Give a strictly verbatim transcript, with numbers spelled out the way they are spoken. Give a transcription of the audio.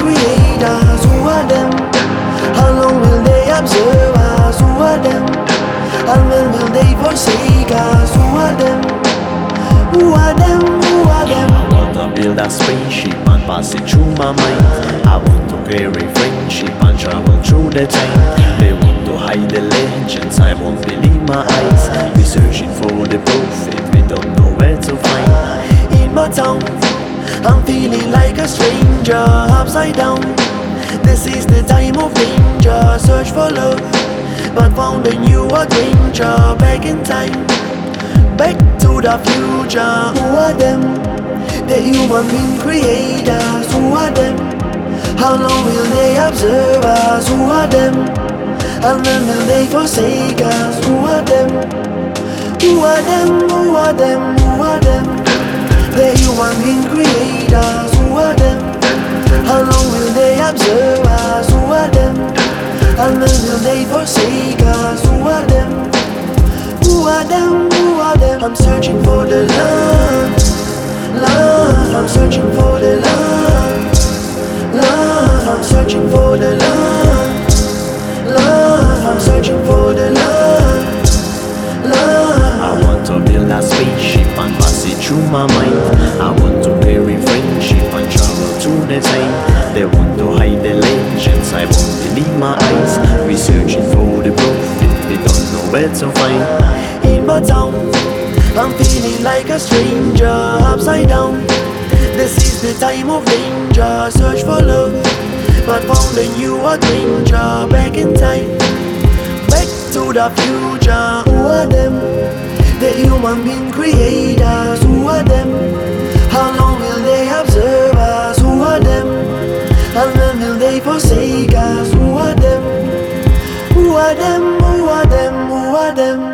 create us? Who are them? How long will they observe us? Who are them? And when will they forsake us? Who are them? Who are them? Who are them? I wanna build a spaceship and pass it through my mind. I want to carry friendship and travel through the time. They want to hide the legends, I won't believe my eyes. We searching for the prophet, we don't know where to find. In my town, I'm feeling like a stranger, upside down. This is the time of danger. Search for love, but found a new adventure. Back in time, back to the future. Who are them? The human being creators. Who are them? How long will they observe us? Who are them? And when will they forsake us? Who are them? Who are them? Who are them? Who are them? The human being creators. Who are them? How long will they observe us? Who are them? And when will they forsake us? Who are them? Who are them? Who are them? I'm searching for the love, love. I'm searching for the love, love. I'm searching for the love, love. I'm searching for the love, love. I want to build a spaceship and pass it through my mind. I want to carry friendship and travel through the time. They want to hide the legends, I won't believe my eyes. We searching for the prophet, we don't know where to find. In my town, I'm feeling like a stranger, upside down. This is the time of danger. Search for love, but found a new adventure. Back in time, back to the future. Who are them? The human being creators. Who are them? How long will they observe us? Who are them? And when will they forsake us? Who are them? Who are them? Who are them? Who are them?